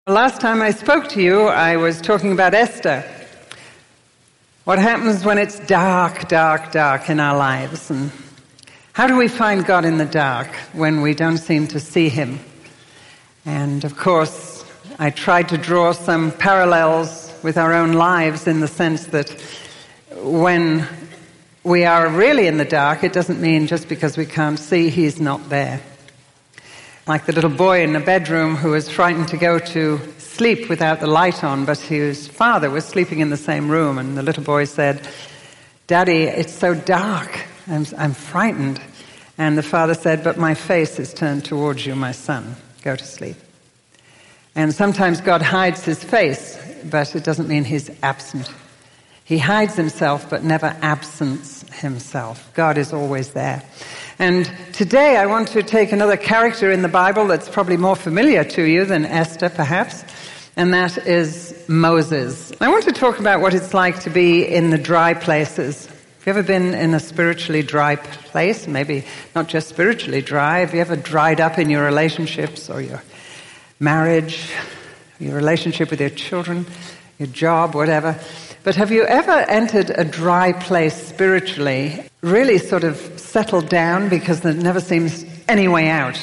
Last time I spoke to you, I was talking about Esther. What happens when it's dark, dark, dark in our lives? And how do we find God in the dark when we don't seem to see Him? And of course, I tried to draw some parallels with our own lives in the sense that when we are really in the dark, it doesn't mean just because we can't see, He's not there. Like the little boy in the bedroom who was frightened to go to sleep without the light on, but his father was sleeping in the same room, and the little boy said, "Daddy, it's so dark, I'm frightened." And the father said, "But my face is turned towards you, my son. Go to sleep." And sometimes God hides His face, but it doesn't mean He's absent. He hides Himself, but never absents Himself. God is always there. And today I want to take another character in the Bible that's probably more familiar to you than Esther, perhaps, and that is Moses. I want to talk about what it's like to be in the dry places. Have you ever been in a spiritually dry place? Maybe not just spiritually dry. Have you ever dried up in your relationships or your marriage, your relationship with your children, your job, whatever? But have you ever entered a dry place spiritually, really sort of settled down because there never seems any way out?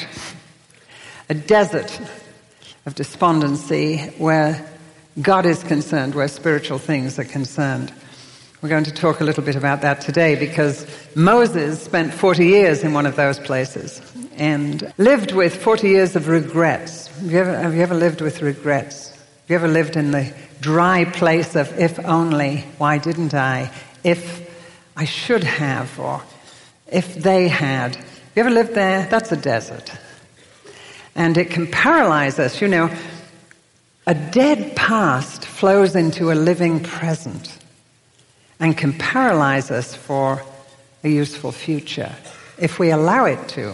A desert of despondency where God is concerned, where spiritual things are concerned. We're going to talk a little bit about that today because Moses spent 40 years in one of those places and lived with 40 years of regrets. Have you ever lived with regrets? Have you ever lived in the dry place of if only, why didn't I, if I should have, or if they had? Have you ever lived there? That's a desert. And it can paralyze us. You know, a dead past flows into a living present and can paralyze us for a useful future if we allow it to.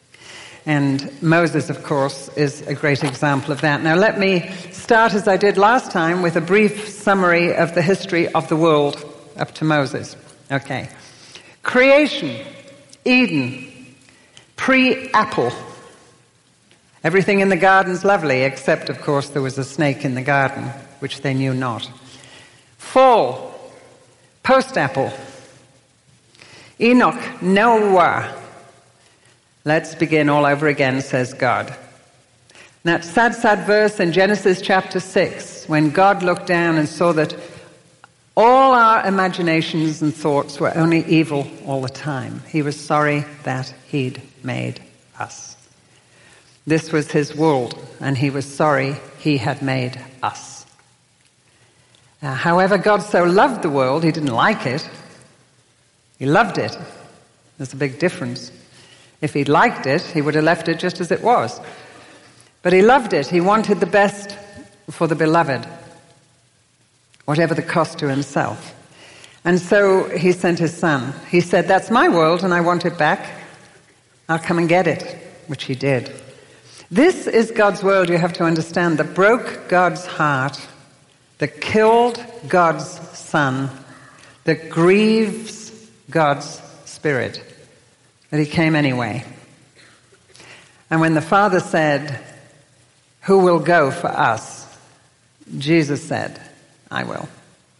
And Moses, of course, is a great example of that. Now let me start, as I did last time, with a brief summary of the history of the world up to Moses. Okay. Creation, Eden, pre-apple. Everything in the garden's lovely, except, of course, there was a snake in the garden, which they knew not. Fall, post-apple. Enoch, Noah. Let's begin all over again, says God. And that sad, sad verse in Genesis chapter 6, when God looked down and saw that all our imaginations and thoughts were only evil all the time. He was sorry that He'd made us. This was His world, and He was sorry He had made us. However, God so loved the world, He didn't like it. He loved it. There's a big difference. If He'd liked it, He would have left it just as it was. But He loved it. He wanted the best for the beloved, whatever the cost to Himself. And so He sent His Son. He said, "That's my world and I want it back. I'll come and get it," which He did. This is God's world, you have to understand, that broke God's heart, that killed God's Son, that grieves God's Spirit. But He came anyway. And when the Father said, "Who will go for us?" Jesus said, "I will.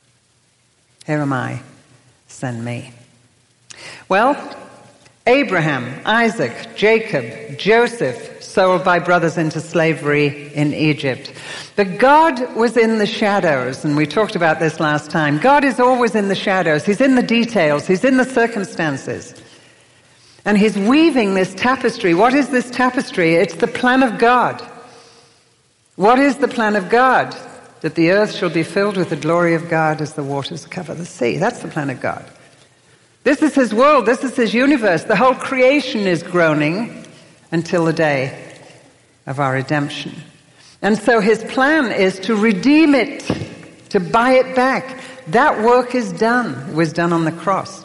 Here am I, send me." Well, Abraham, Isaac, Jacob, Joseph, sold by brothers into slavery in Egypt. But God was in the shadows, and we talked about this last time. God is always in the shadows. He's in the details. He's in the circumstances. And He's weaving this tapestry. What is this tapestry? It's the plan of God. What is the plan of God? That the earth shall be filled with the glory of God as the waters cover the sea. That's the plan of God. This is His world. This is His universe. The whole creation is groaning until the day of our redemption. And so His plan is to redeem it, to buy it back. That work is done. It was done on the cross.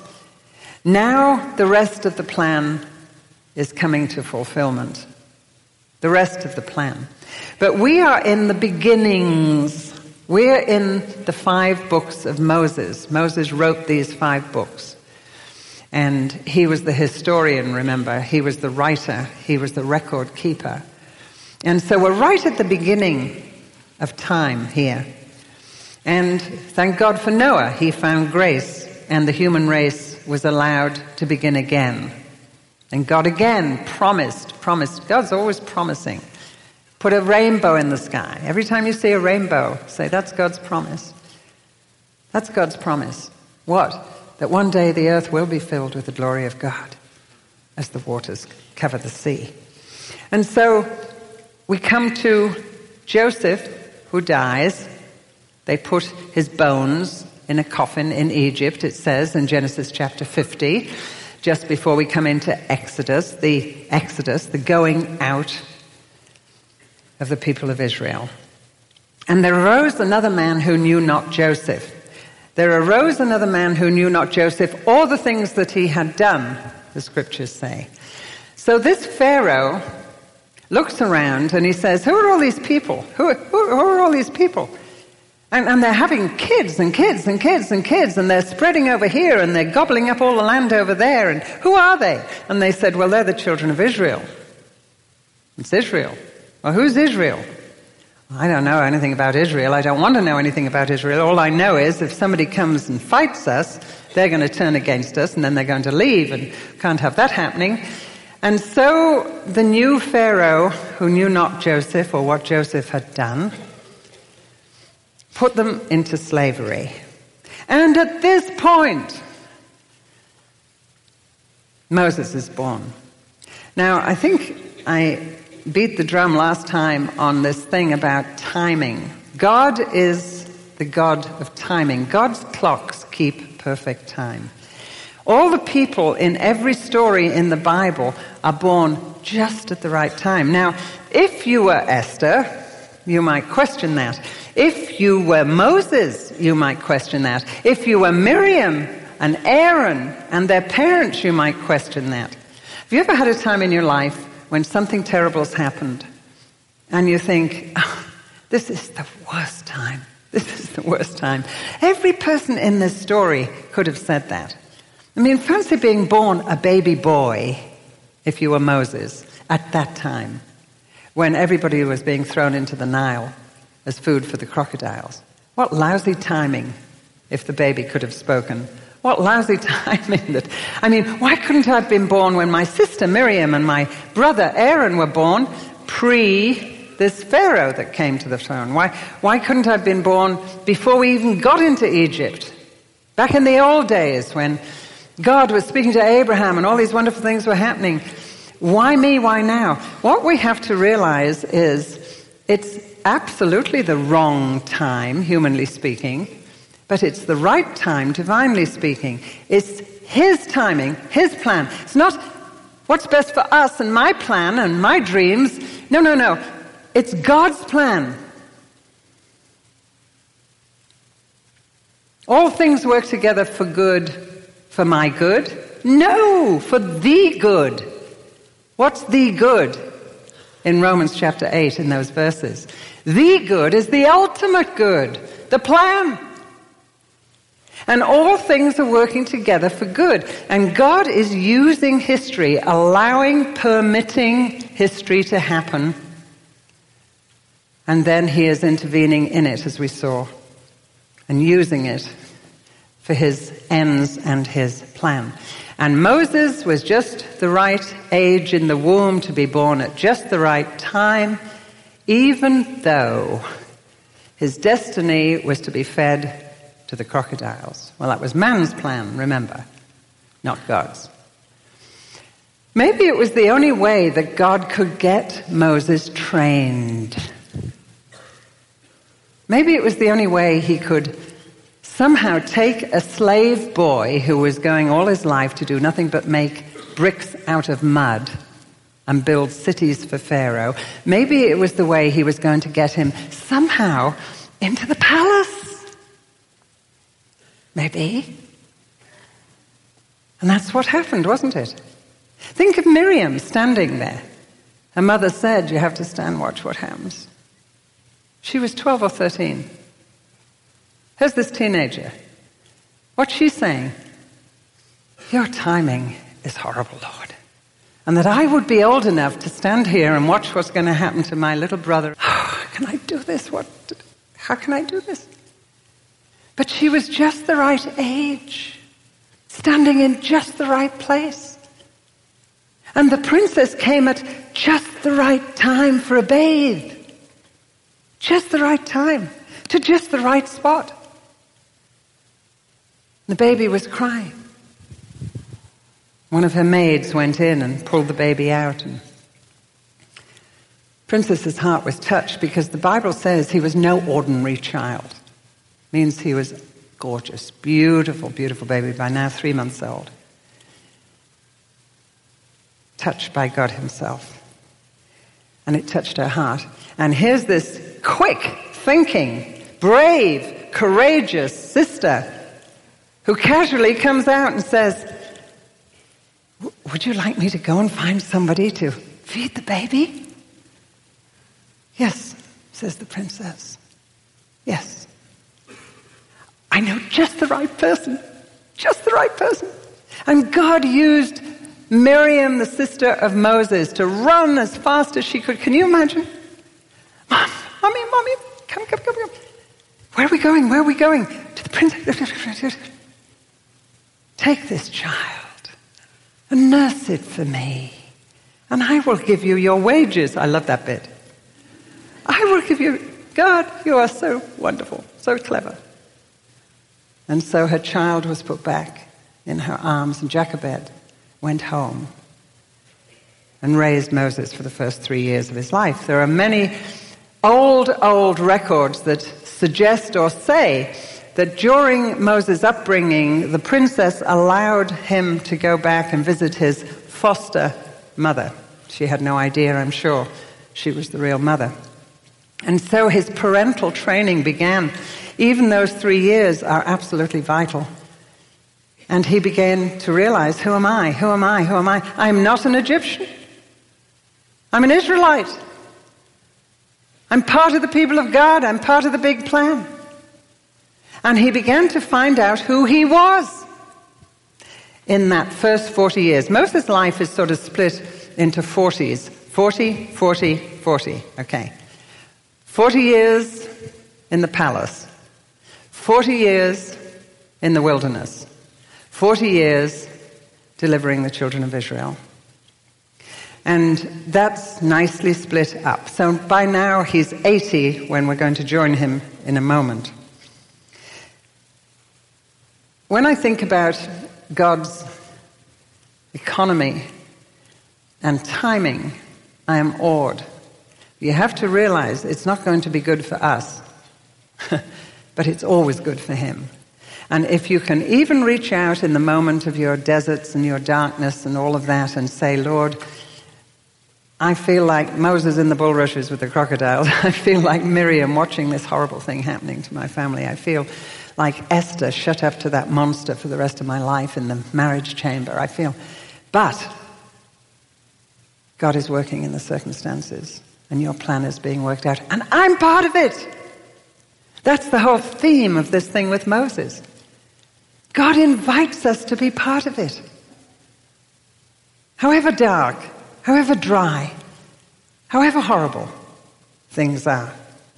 Now the rest of the plan is coming to fulfillment. The rest of the plan. But we are in the beginnings. We're in the 5 books of Moses. Moses wrote these 5 books. And he was the historian, remember. He was the writer. He was the record keeper. And so we're right at the beginning of time here. And thank God for Noah. He found grace, and the human race was allowed to begin again. And God again promised. God's always promising. Put a rainbow in the sky. Every time you see a rainbow, say, that's God's promise. That's God's promise. What? That one day the earth will be filled with the glory of God as the waters cover the sea. And so we come to Joseph, who dies. They put his bones in a coffin in Egypt, it says in Genesis chapter 50, just before we come into Exodus, the going out of the people of Israel. And there arose another man who knew not Joseph. There arose another man who knew not Joseph, all the things that he had done, the scriptures say. So this Pharaoh looks around and he says, who are all these people? Who are all these people? And they're having kids and kids and kids and kids, and they're spreading over here, and they're gobbling up all the land over there, and who are they? And they said, well, they're the children of Israel. It's Israel. Well, who's Israel? I don't know anything about Israel. I don't want to know anything about Israel. All I know is if somebody comes and fights us, they're going to turn against us, and then they're going to leave, and can't have that happening. And so the new Pharaoh, who knew not Joseph or what Joseph had done, put them into slavery. And at this point, Moses is born. Now, I think I beat the drum last time on this thing about timing. God is the God of timing. God's clocks keep perfect time. All the people in every story in the Bible are born just at the right time. Now, if you were Esther, you might question that. If you were Moses, you might question that. If you were Miriam and Aaron and their parents, you might question that. Have you ever had a time in your life when something terrible has happened and you think, oh, this is the worst time. This is the worst time. Every person in this story could have said that. I mean, fancy being born a baby boy, if you were Moses, at that time, when everybody was being thrown into the Nile as food for the crocodiles. What lousy timing, if the baby could have spoken. What lousy timing that... I mean, why couldn't I have been born when my sister Miriam and my brother Aaron were born, pre this Pharaoh that came to the throne? Why couldn't I have been born before we even got into Egypt? Back in the old days when God was speaking to Abraham and all these wonderful things were happening. Why me? Why now? What we have to realize is it's absolutely the wrong time, humanly speaking, but it's the right time, divinely speaking. It's His timing, His plan. It's not what's best for us and my plan and my dreams. No. It's God's plan. All things work together for good, for my good? No, for the good. What's the good? In Romans chapter 8, in those verses. The good is the ultimate good, the plan. And all things are working together for good. And God is using history, allowing, permitting history to happen. And then He is intervening in it, as we saw, and using it for His ends and His plan. And Moses was just the right age in the womb to be born at just the right time, even though his destiny was to be fed to the crocodiles. Well, that was man's plan, remember, not God's. Maybe it was the only way that God could get Moses trained. Maybe it was the only way He could somehow take a slave boy who was going all his life to do nothing but make bricks out of mud and build cities for Pharaoh. Maybe it was the way He was going to get him somehow into the palace. Maybe. And that's what happened, wasn't it? Think of Miriam standing there. Her mother said, you have to stand, watch what happens. She was 12 or 13. Here's this teenager. What's she saying? Your timing is horrible, Lord. And that I would be old enough to stand here and watch what's going to happen to my little brother. I can can I do this? How can I do this? But she was just the right age, standing in just the right place. And the princess came at just the right time for a bathe. Just the right time, to just the right spot. The baby was crying. One of her maids went in and pulled the baby out. And Princess's heart was touched because the Bible says he was no ordinary child. It means he was gorgeous, beautiful, beautiful baby, by now 3 months old. Touched by God himself. And it touched her heart. And here's this quick thinking, brave, courageous sister who casually comes out and says, would you like me to go and find somebody to feed the baby? Yes, says the princess. Yes. I know just the right person. Just the right person. And God used Miriam, the sister of Moses, to run as fast as she could. Can you imagine? Mommy, come. Where are we going? Where are we going? To the princess. Take this child and nurse it for me, and I will give you your wages. I love that bit. I will give you... God, you are so wonderful, so clever. And so her child was put back in her arms, and Jochebed went home and raised Moses for the first 3 years of his life. There are many old records that suggest or say that during Moses' upbringing, the princess allowed him to go back and visit his foster mother. She had no idea, I'm sure, she was the real mother. And so his parental training began. Even those 3 years are absolutely vital. And he began to realize, who am I? I'm not an Egyptian. I'm an Israelite. I'm part of the people of God. I'm part of the big plan. And he began to find out who he was in that first 40 years. Moses' life is sort of split into 40s. 40. Okay. 40 years in the palace. 40 years in the wilderness. 40 years delivering the children of Israel. And that's nicely split up. So by now he's 80 when we're going to join him in a moment. When I think about God's economy and timing, I am awed. You have to realize it's not going to be good for us, but it's always good for him. And if you can even reach out in the moment of your deserts and your darkness and all of that and say, Lord, I feel like Moses in the bulrushes with the crocodiles. I feel like Miriam watching this horrible thing happening to my family. I feel like Esther shut up to that monster for the rest of my life in the marriage chamber. But God is working in the circumstances and your plan is being worked out. And I'm part of it. That's the whole theme of this thing with Moses. God invites us to be part of it. However dark, however dry, however horrible things are.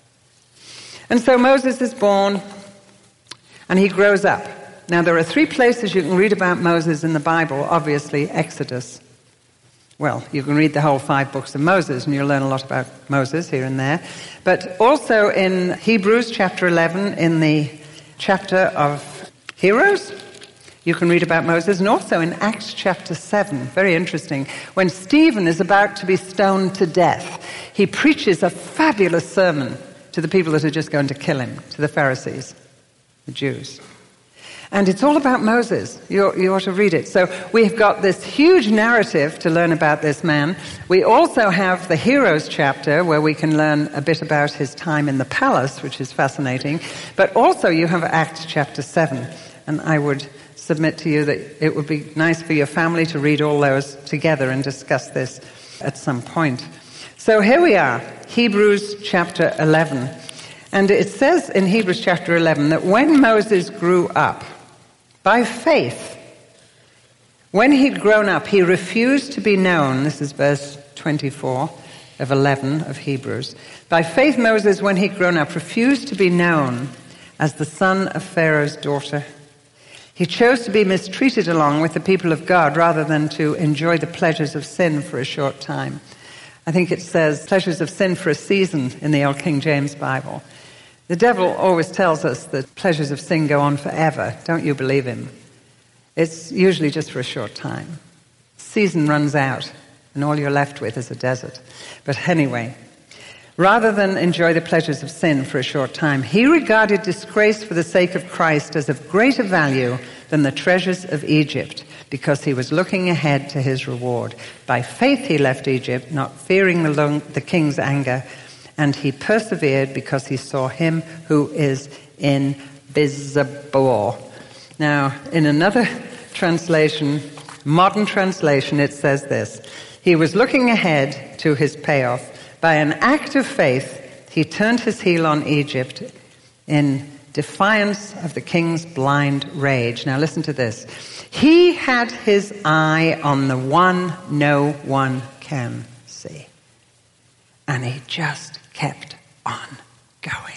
And so Moses is born and he grows up. Now there are 3 places you can read about Moses in the Bible. Obviously, Exodus. Well, you can read the whole 5 books of Moses and you'll learn a lot about Moses here and there. But also in Hebrews chapter 11, in the chapter of Heroes, you can read about Moses. And also in Acts chapter 7, very interesting, when Stephen is about to be stoned to death, he preaches a fabulous sermon to the people that are just going to kill him, to the Pharisees, the Jews. And it's all about Moses. You ought to read it. So we've got this huge narrative to learn about this man. We also have the Heroes chapter where we can learn a bit about his time in the palace, which is fascinating. But also you have Acts chapter 7. And I would submit to you that it would be nice for your family to read all those together and discuss this at some point. So here we are, Hebrews chapter 11. And it says in Hebrews chapter 11 that when Moses grew up, by faith, when he'd grown up, he refused to be known, this is verse 24, of 11 of Hebrews. By faith, Moses, when he'd grown up, refused to be known as the son of Pharaoh's daughter. He chose to be mistreated along with the people of God rather than to enjoy the pleasures of sin for a short time. I think it says pleasures of sin for a season in the Old King James Bible. The devil always tells us that pleasures of sin go on forever. Don't you believe him? It's usually just for a short time. Season runs out, and all you're left with is a desert. But anyway, rather than enjoy the pleasures of sin for a short time, he regarded disgrace for the sake of Christ as of greater value than the treasures of Egypt, because he was looking ahead to his reward. By faith he left Egypt, not fearing the king's anger, and he persevered because he saw him who is invisible. Now, in another translation, modern translation, it says this: he was looking ahead to his payoff. By an act of faith, he turned his heel on Egypt in defiance of the king's blind rage. Now listen to this. He had his eye on the one no one can see. And he just kept on going.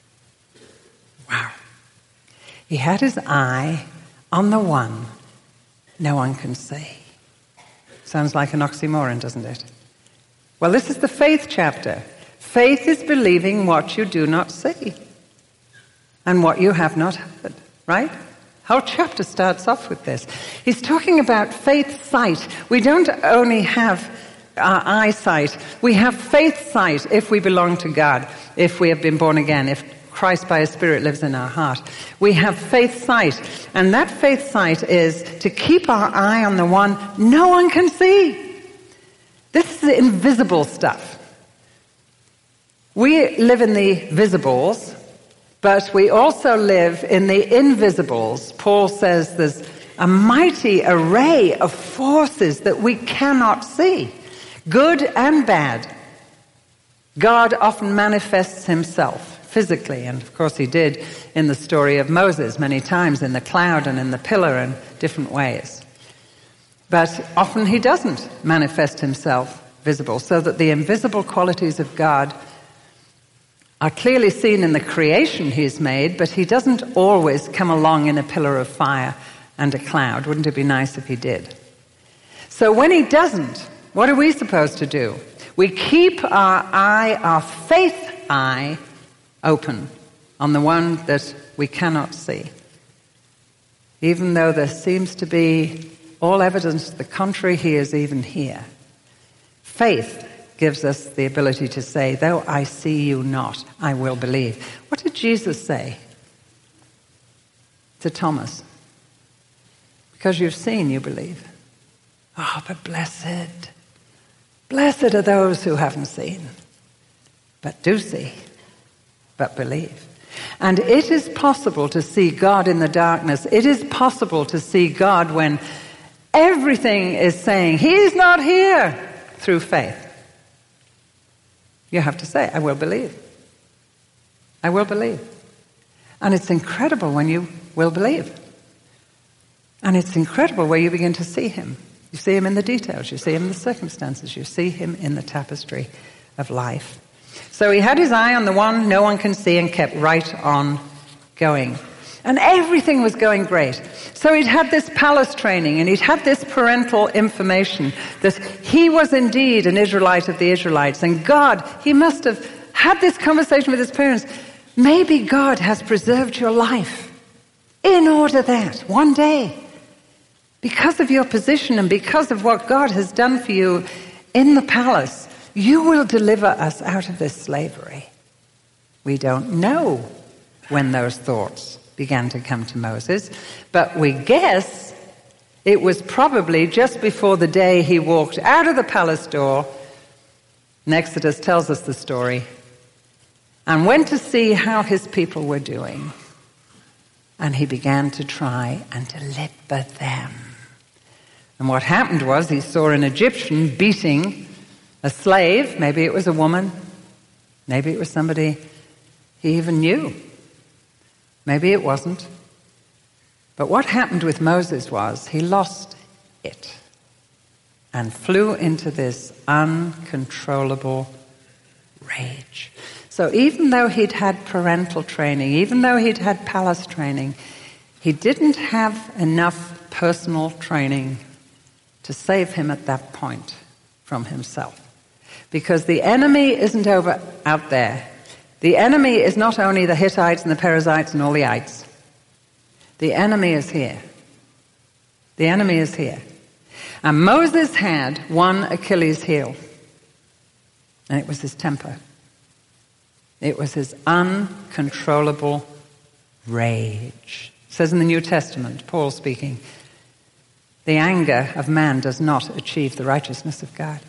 Wow. He had his eye on the one no one can see. Sounds like an oxymoron, doesn't it? Well, this is the faith chapter. Faith is believing what you do not see and what you have not heard, right? Whole chapter starts off with this. He's talking about faith sight. We don't only have our eyesight. We have faith sight if we belong to God, if we have been born again, if Christ by his Spirit lives in our heart. We have faith sight. And that faith sight is to keep our eye on the one no one can see. This is the invisible stuff. We live in the visibles, but we also live in the invisibles. Paul says there's a mighty array of forces that we cannot see, good and bad. God often manifests himself physically, and of course he did in the story of Moses many times, in the cloud and in the pillar and different ways. But often he doesn't manifest himself visible, so that the invisible qualities of God are clearly seen in the creation he's made, but he doesn't always come along in a pillar of fire and a cloud. Wouldn't it be nice if he did? So when he doesn't, what are we supposed to do? We keep our faith eye, open on the one that we cannot see. Even though there seems to be all evidence to the contrary, he is even here. Faith gives us the ability to say, though I see you not, I will believe. What did Jesus say to Thomas? Because you've seen, you believe. Oh, but blessed are those who haven't seen, but do see, but believe. And it is possible to see God in the darkness. It is possible to see God when everything is saying, he's not here, through faith. You have to say, I will believe. I will believe. And it's incredible when you will believe. And it's incredible where you begin to see him. You see him in the details. You see him in the circumstances. You see him in the tapestry of life. So he had his eye on the one no one can see and kept right on going. And everything was going great. So he'd had this palace training and he'd had this parental information that he was indeed an Israelite of the Israelites. And God, he must have had this conversation with his parents. Maybe God has preserved your life in order that one day, because of your position and because of what God has done for you in the palace, you will deliver us out of this slavery. We don't know when those thoughts began to come to Moses, but we guess it was probably just before the day he walked out of the palace door. And Exodus tells us the story, and went to see how his people were doing. And he began to try and deliver them. And what happened was he saw an Egyptian beating a slave. Maybe it was a woman. Maybe it was somebody he even knew. Maybe it wasn't. But what happened with Moses was he lost it. and flew into this uncontrollable rage. So even though he'd had parental training, even though he'd had palace training, he didn't have enough personal training to save him at that point from himself. Because the enemy isn't out there. The enemy is not only the Hittites and the Perizzites and all the ites. The enemy is here. The enemy is here. And Moses had one Achilles heel. And it was his temper. It was his uncontrollable rage. It says in the New Testament, Paul speaking, the anger of man does not achieve the righteousness of God.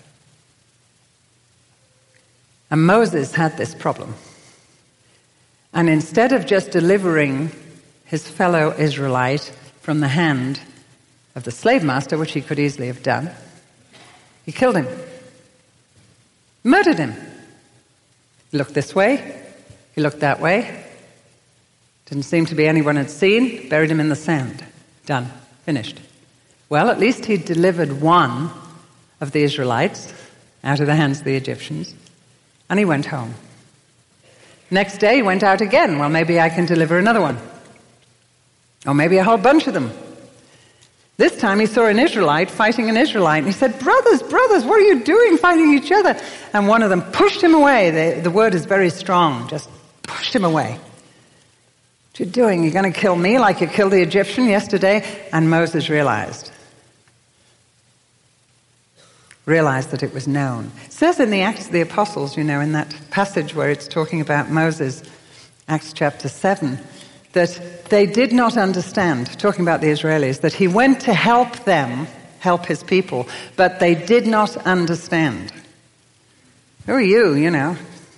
And Moses had this problem. And instead of just delivering his fellow Israelite from the hand of the slave master, which he could easily have done, he killed him. Murdered him. He looked this way. He looked that way. Didn't seem to be anyone had seen. Buried him in the sand. Done. Finished. Well, at least he delivered one of the Israelites out of the hands of the Egyptians. And he went home. Next day he went out again. Well, maybe I can deliver another one. Or maybe a whole bunch of them. This time he saw an Israelite fighting an Israelite. And he said, brothers, what are you doing fighting each other? And one of them pushed him away. The word is very strong. Just pushed him away. What are you doing? You're going to kill me like you killed the Egyptian yesterday? And Moses realized that it was known. It says in the Acts of the Apostles, in that passage where it's talking about Moses, Acts chapter 7, that they did not understand, talking about the Israelis, that he went to help them, help his people, but they did not understand. Who are you,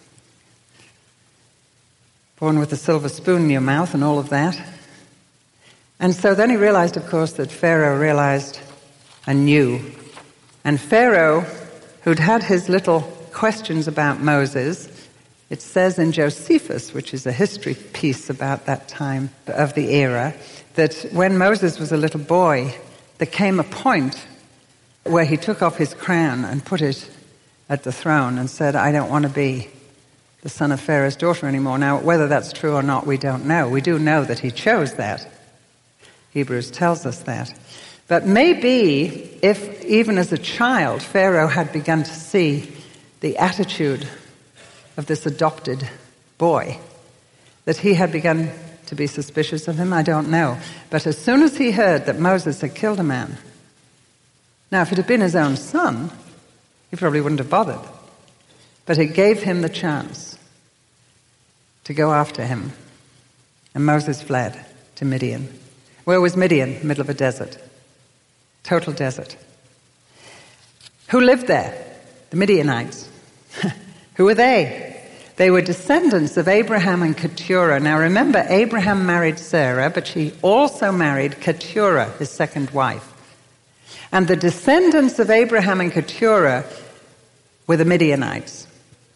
born with a silver spoon in your mouth and all of that. And so then he realized, of course, that Pharaoh realized and knew. And Pharaoh, who'd had his little questions about Moses, it says in Josephus, which is a history piece about that time of the era, that when Moses was a little boy, there came a point where he took off his crown and put it at the throne and said, I don't want to be the son of Pharaoh's daughter anymore. Now, whether that's true or not, we don't know. We do know that he chose that. Hebrews tells us that. But maybe if, even as a child, Pharaoh had begun to see the attitude of this adopted boy, that he had begun to be suspicious of him, I don't know. But as soon as he heard that Moses had killed a man, now if it had been his own son, he probably wouldn't have bothered. But it gave him the chance to go after him. And Moses fled to Midian. Where was Midian? Middle of a desert. Total desert. Who lived there? The Midianites. Who were they? They were descendants of Abraham and Keturah. Now remember, Abraham married Sarah, but she also married Keturah, his second wife. And the descendants of Abraham and Keturah were the Midianites.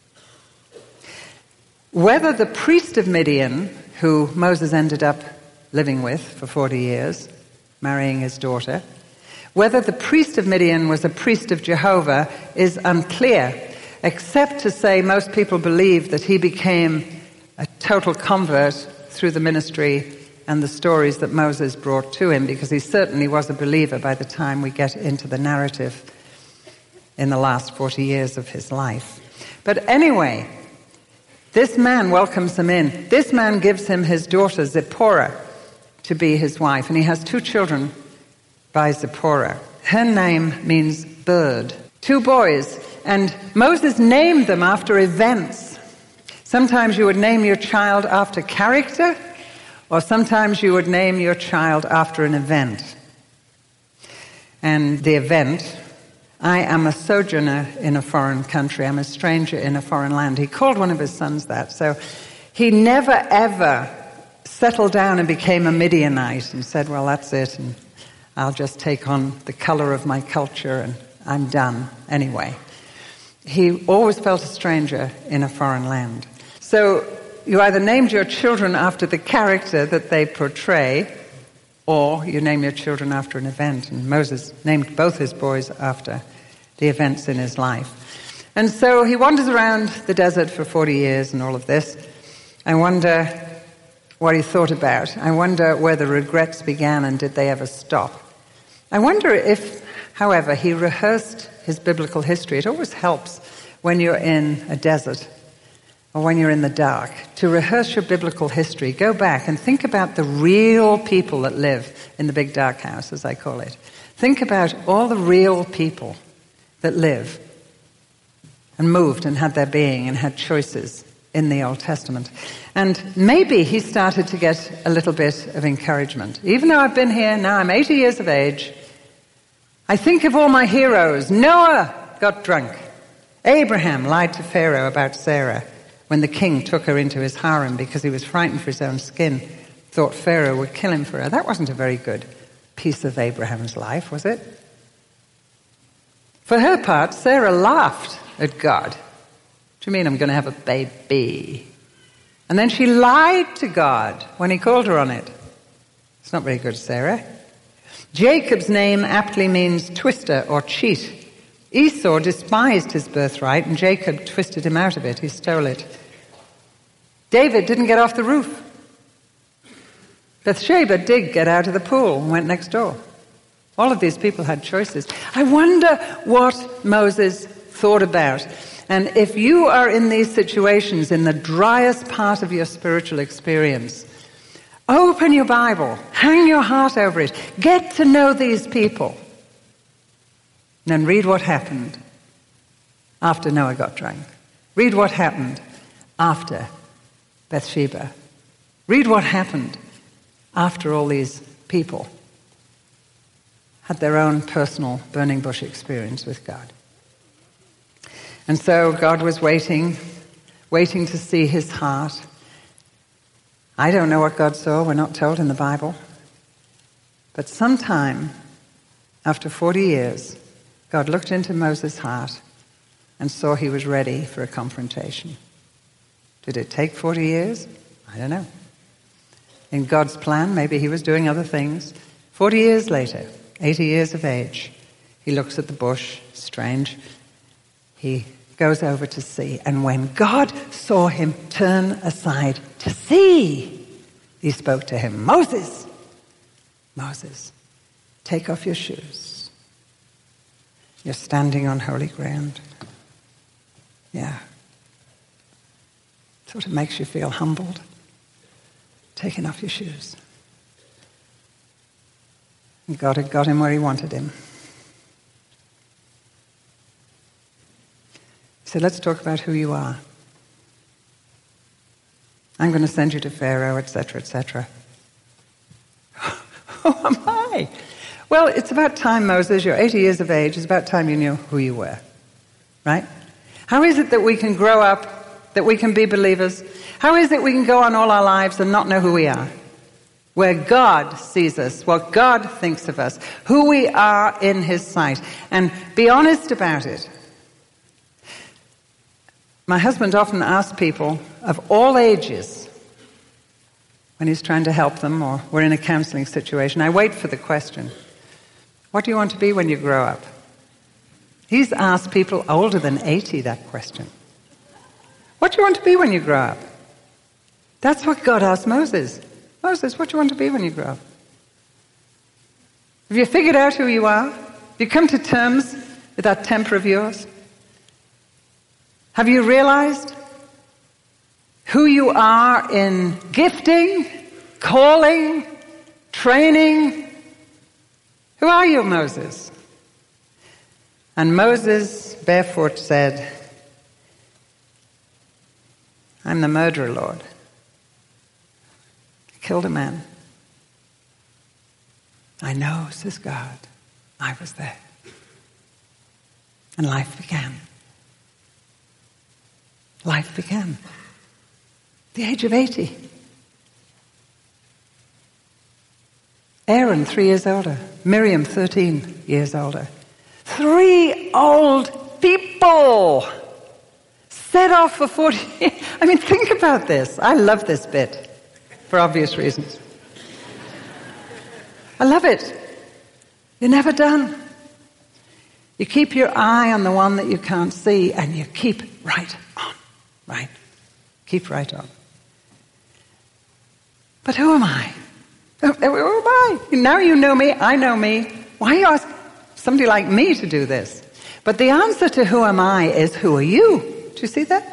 Whether the priest of Midian, who Moses ended up living with for 40 years, marrying his daughter, whether the priest of Midian was a priest of Jehovah is unclear, except to say most people believe that he became a total convert through the ministry and the stories that Moses brought to him, because he certainly was a believer by the time we get into the narrative in the last 40 years of his life. But anyway, this man welcomes him in. This man gives him his daughter Zipporah to be his wife, and he has 2 children by Zipporah. Her name means bird. 2 boys, and Moses named them after events. Sometimes you would name your child after character, or sometimes you would name your child after an event. And the event, I am a sojourner in a foreign country. I'm a stranger in a foreign land. He called one of his sons that. So he never, ever settled down and became a Midianite and said, well, that's it, and I'll just take on the color of my culture and I'm done anyway. He always felt a stranger in a foreign land. So you either named your children after the character that they portray, or you name your children after an event. And Moses named both his boys after the events in his life. And so he wanders around the desert for 40 years and all of this. I wonder what he thought about. I wonder where the regrets began and did they ever stop. I wonder if, however, he rehearsed his biblical history. It always helps when you're in a desert or when you're in the dark to rehearse your biblical history. Go back and think about the real people that live in the big dark house, as I call it. Think about all the real people that live and moved and had their being and had choices in the Old Testament. And maybe he started to get a little bit of encouragement. Even though I've been here, now I'm 80 years of age, I think of all my heroes. Noah got drunk. Abraham lied to Pharaoh about Sarah when the king took her into his harem because he was frightened for his own skin, thought Pharaoh would kill him for her. That wasn't a very good piece of Abraham's life, was it? For her part, Sarah laughed at God. What do you mean I'm going to have a baby? And then she lied to God when he called her on it. It's not very good, Sarah. Jacob's name aptly means twister or cheat. Esau despised his birthright, and Jacob twisted him out of it. He stole it. David didn't get off the roof. Bathsheba did get out of the pool and went next door. All of these people had choices. I wonder what Moses thought about. And if you are in these situations, in the driest part of your spiritual experience, open your Bible, hang your heart over it, get to know these people. And then read what happened after Noah got drunk. Read what happened after Bathsheba. Read what happened after all these people had their own personal burning bush experience with God. And so God was waiting to see his heart. I don't know what God saw. We're not told in the Bible. But sometime after 40 years, God looked into Moses' heart and saw he was ready for a confrontation. Did it take 40 years? I don't know. In God's plan, maybe he was doing other things. 40 years later, 80 years of age, he looks at the bush, strange. He goes over to see. And when God saw him turn aside to see, he spoke to him, Moses, Moses, take off your shoes. You're standing on holy ground. Yeah. Sort of makes you feel humbled. Taking off your shoes. And God had got him where he wanted him. He said, let's talk about who you are. I'm going to send you to Pharaoh, etc., etc. Who am I? Well, it's about time, Moses, you're 80 years of age, it's about time you knew who you were. Right? How is it that we can grow up, that we can be believers? How is it we can go on all our lives and not know who we are? Where God sees us, what God thinks of us, who we are in his sight, and be honest about it. My husband often asks people of all ages, when he's trying to help them or we're in a counseling situation, I wait for the question, what do you want to be when you grow up? He's asked people older than 80 that question. What do you want to be when you grow up? That's what God asked Moses. Moses, what do you want to be when you grow up? Have you figured out who you are? Have you come to terms with that temper of yours? Have you realized who you are in gifting, calling, training? Who are you, Moses? And Moses, barefoot, said, I'm the murderer, Lord. I killed a man. I know, says God. I was there. And life began. Life began. The age of 80. Aaron, 3 years older. Miriam, 13 years older. 3 old people set off for 40 years. I mean, think about this. I love this bit for obvious reasons. I love it. You're never done. You keep your eye on the one that you can't see, and you keep right on, right? Keep right on. But who am I? Who am I? Now you know me, I know me. Why you ask somebody like me to do this? But the answer to who am I is, who are you? Do you see that?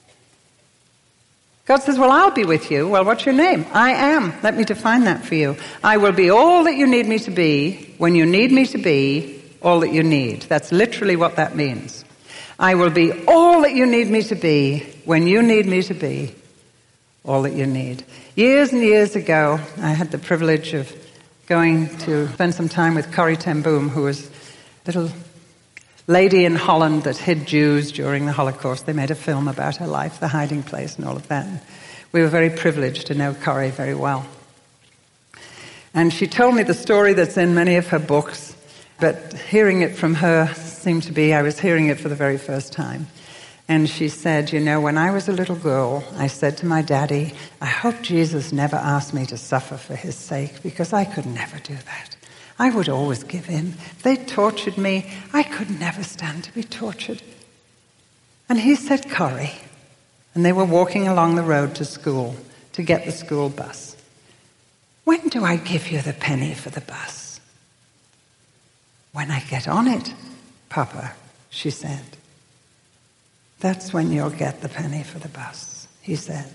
God says, well, I'll be with you. Well, what's your name? I am. Let me define that for you. I will be all that you need me to be when you need me to be all that you need. That's literally what that means. I will be all that you need me to be when you need me to be all that you need. Years and years ago, I had the privilege of going to spend some time with Corrie ten Boom, who was a little lady in Holland that hid Jews during the Holocaust. They made a film about her life, The Hiding Place and all of that. And we were very privileged to know Corrie very well. And she told me the story that's in many of her books, but hearing it from her seemed to be, I was hearing it for the very first time. And she said, you know, when I was a little girl, I said to my daddy, I hope Jesus never asked me to suffer for his sake, because I could never do that. I would always give in. If they tortured me, I could never stand to be tortured. And he said, Corrie, and they were walking along the road to school to get the school bus. When do I give you the penny for the bus? When I get on it, Papa, she said. That's when you'll get the penny for the bus, he said.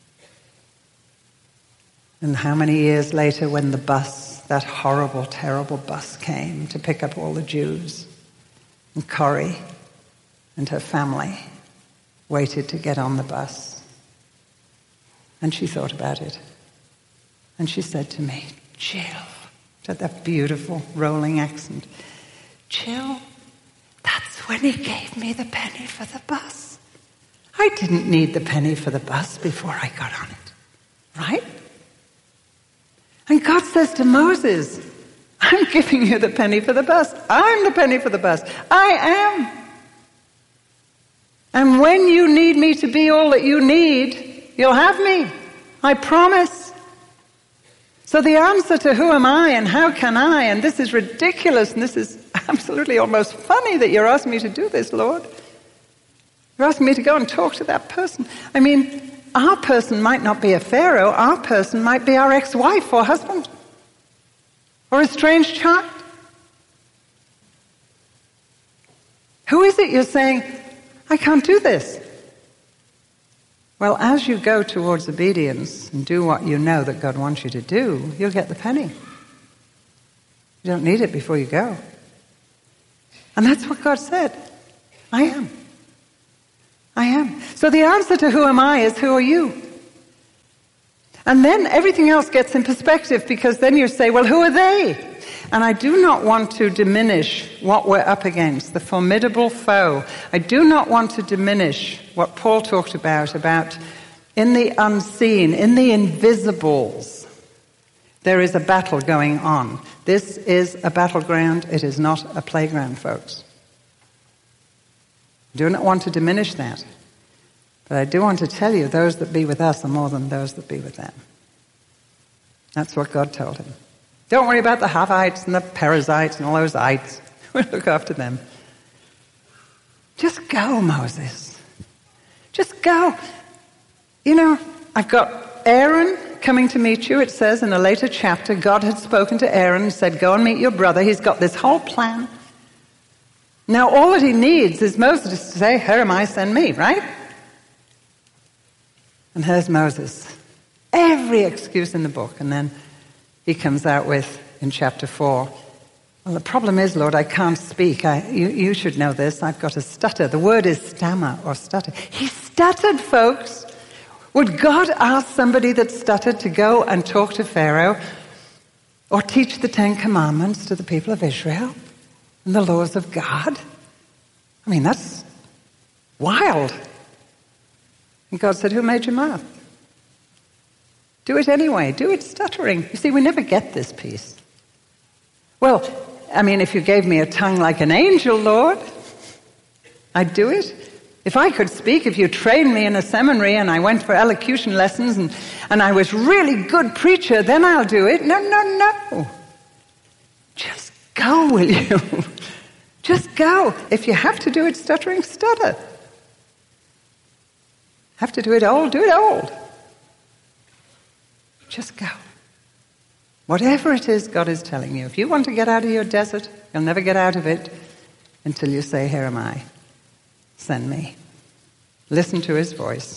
And how many years later, when the bus, that horrible, terrible bus came to pick up all the Jews, and Corrie and her family waited to get on the bus. And she thought about it. And she said to me, Jill, she had that beautiful rolling accent, Jill, that's when he gave me the penny for the bus. I didn't need the penny for the bus before I got on it, right? And God says to Moses, I'm giving you the penny for the bus. I'm the penny for the bus. I am. And when you need me to be all that you need, you'll have me. I promise. So the answer to who am I and how can I, and this is ridiculous, and this is absolutely almost funny that you're asking me to do this, Lord. You're asking me to go and talk to that person. I mean, our person might not be a Pharaoh. Our person might be our ex-wife or husband or a strange child. Who is it you're saying, I can't do this? Well, as you go towards obedience and do what you know that God wants you to do, you'll get the penny. You don't need it before you go. And that's what God said. I am. I am. So the answer to who am I is, who are you? And then everything else gets in perspective, because then you say, well, who are they? And I do not want to diminish what we're up against, the formidable foe. I do not want to diminish what Paul talked about in the unseen, in the invisibles. There is a battle going on. This is a battleground. It is not a playground, folks. I do not want to diminish that. But I do want to tell you, those that be with us are more than those that be with them. That's what God told him. Don't worry about the Havites and the Perizzites and all those ites. We'll look after them. Just go, Moses. Just go. You know, I've got Aaron coming to meet you. It says in a later chapter, God had spoken to Aaron and said, go and meet your brother. He's got this whole plan. Now, all that he needs is Moses to say, here am I, send me, right? And here's Moses. Every excuse in the book. And then he comes out with, in chapter 4, well, the problem is, Lord, I can't speak. You should know this. I've got a stutter. The word is stammer or stutter. He stuttered, folks. Would God ask somebody that stuttered to go and talk to Pharaoh or teach the 10 Commandments to the people of Israel and the laws of God? I mean, that's wild. And God said, who made your mouth? Do it anyway. Do it stuttering. You see, we never get this piece. Well, I mean, if you gave me a tongue like an angel, Lord, I'd do it. If I could speak, if you trained me in a seminary and I went for elocution lessons and I was really good preacher, then I'll do it. No. Just go, will you? Just go. If you have to do it stuttering, stutter. Have to do it old, do it old. Just go. Whatever it is God is telling you. If you want to get out of your desert, you'll never get out of it until you say, here am I. Send me. Listen to his voice.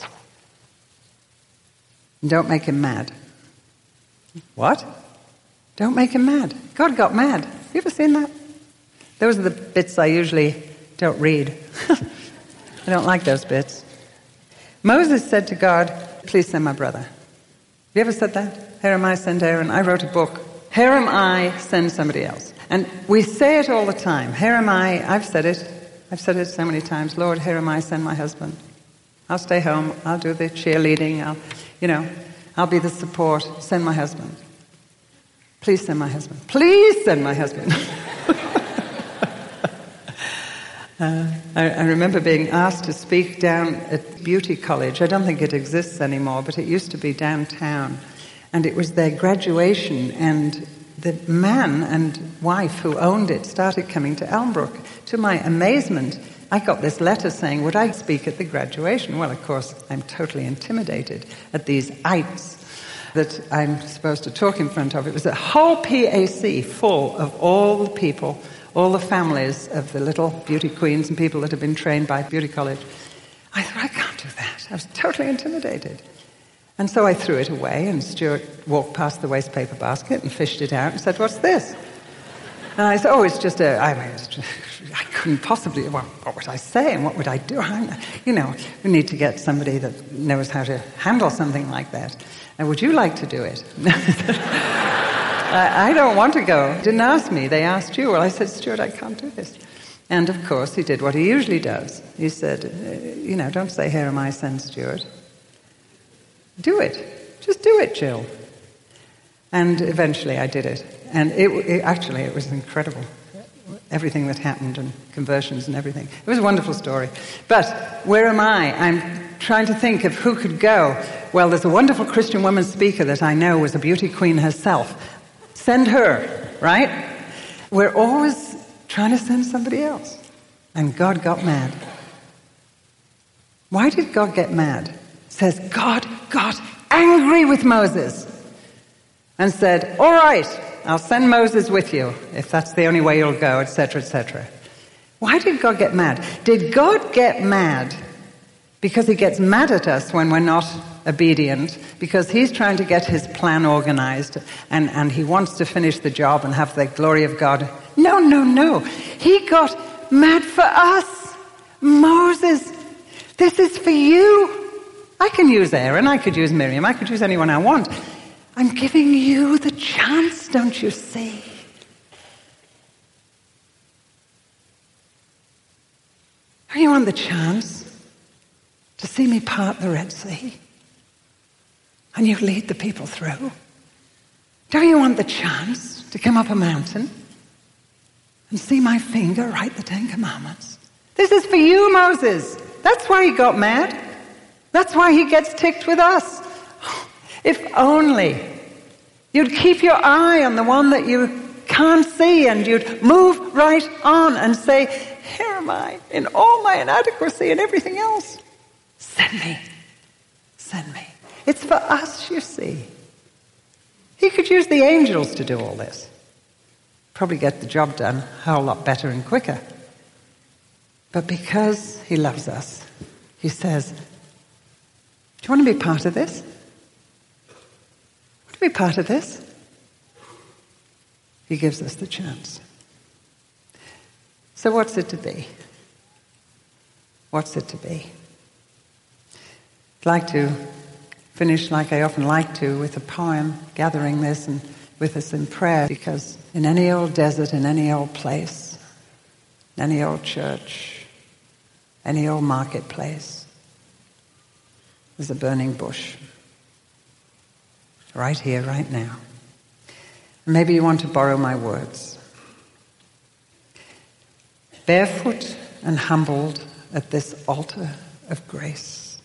And don't make him mad. What? Don't make him mad. God got mad. Have you ever seen that? Those are the bits I usually don't read. I don't like those bits. Moses said to God, please send my brother. Have you ever said that? Here am I, send Aaron. I wrote a book. Here am I, send somebody else. And we say it all the time. Here am I, I've said it. I've said it so many times. Lord, here am I, send my husband. I'll stay home. I'll do the cheerleading. I'll be the support. Send my husband. Please send my husband. Please send my husband. I remember being asked to speak down at Beauty College. I don't think it exists anymore, but it used to be downtown. And it was their graduation, and the man and wife who owned it started coming to Elmbrook. To my amazement, I got this letter saying, would I speak at the graduation? Well, of course, I'm totally intimidated at these ites that I'm supposed to talk in front of. It was a whole PAC full of all the people, all the families of the little beauty queens and people that have been trained by Beauty College. I thought, I can't do that. I was totally intimidated. And so I threw it away, and Stuart walked past the waste paper basket and fished it out and said, what's this? And I said, it's just I couldn't possibly, what would I say and what would I do? We need to get somebody that knows how to handle something like that. And would you like to do it? I don't want to go. Didn't ask me, they asked you. Well, I said, Stuart, I can't do this. And of course, he did what he usually does. He said, don't say, here am I, send Stuart. Do it. Just do it, Jill. And eventually I did it. And it was incredible. Everything that happened, and conversions and everything. It was a wonderful story. But where am I? I'm trying to think of who could go. Well, there's a wonderful Christian woman speaker that I know was a beauty queen herself. Send her, right? We're always trying to send somebody else. And God got mad. Why did God get mad? It says God got angry with Moses and said, all right, I'll send Moses with you if that's the only way you'll go, etc., etc. Why did God get mad? Did God get mad because he gets mad at us when we're not obedient, because he's trying to get his plan organized and he wants to finish the job and have the glory of God? No. He got mad for us. Moses, this is for you. I can use Aaron, I could use Miriam, I could use anyone I want. I'm giving you the chance, don't you see? Don't you want the chance to see me part the Red Sea? And you lead the people through? Don't you want the chance to come up a mountain and see my finger write the Ten Commandments? This is for you, Moses. That's why he got mad. That's why he gets ticked with us. If only you'd keep your eye on the one that you can't see, and you'd move right on and say, here am I in all my inadequacy and everything else. Send me. Send me. It's for us, you see. He could use the angels to do all this. Probably get the job done a whole lot better and quicker. But because he loves us, he says, do you want to be part of this? Want to be part of this? He gives us the chance. So what's it to be? What's it to be? I'd like to finish like I often like to with a poem, gathering this and with us in prayer, because in any old desert, in any old place, any old church, any old marketplace, there's a burning bush. Right here, right now. Maybe you want to borrow my words. Barefoot and humbled at this altar of grace.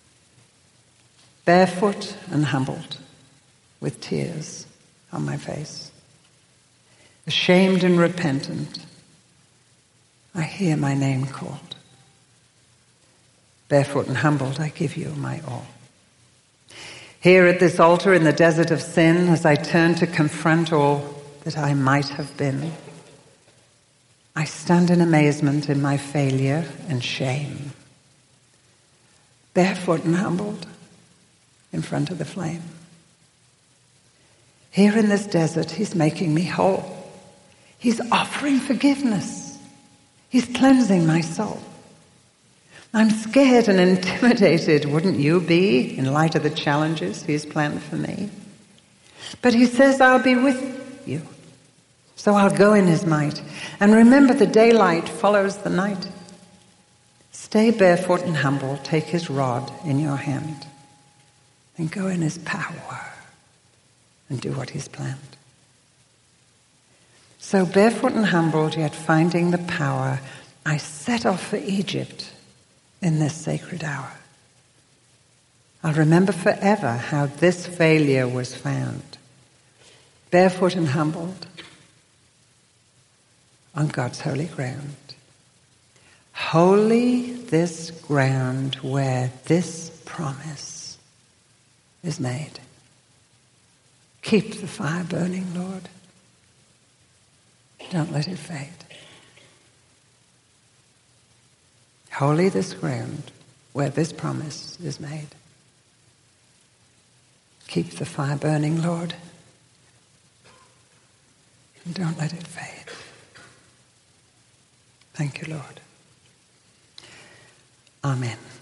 Barefoot and humbled with tears on my face. Ashamed and repentant I hear my name called. Barefoot and humbled, I give you my all. Here at this altar in the desert of sin, as I turn to confront all that I might have been, I stand in amazement in my failure and shame, barefoot and humbled in front of the flame. Here in this desert, he's making me whole. He's offering forgiveness. He's cleansing my soul. I'm scared and intimidated, wouldn't you be, in light of the challenges he's planned for me? But he says, I'll be with you. So I'll go in his might. And remember, the daylight follows the night. Stay barefoot and humble. Take his rod in your hand. And go in his power and do what he's planned. So barefoot and humbled, yet finding the power, I set off for Egypt in this sacred hour. I'll remember forever how this failure was found. Barefoot and humbled on God's holy ground. Holy this ground where this promise is made. Keep the fire burning, Lord. Don't let it fade. Holy this ground where this promise is made. Keep the fire burning, Lord. And don't let it fade. Thank you, Lord. Amen.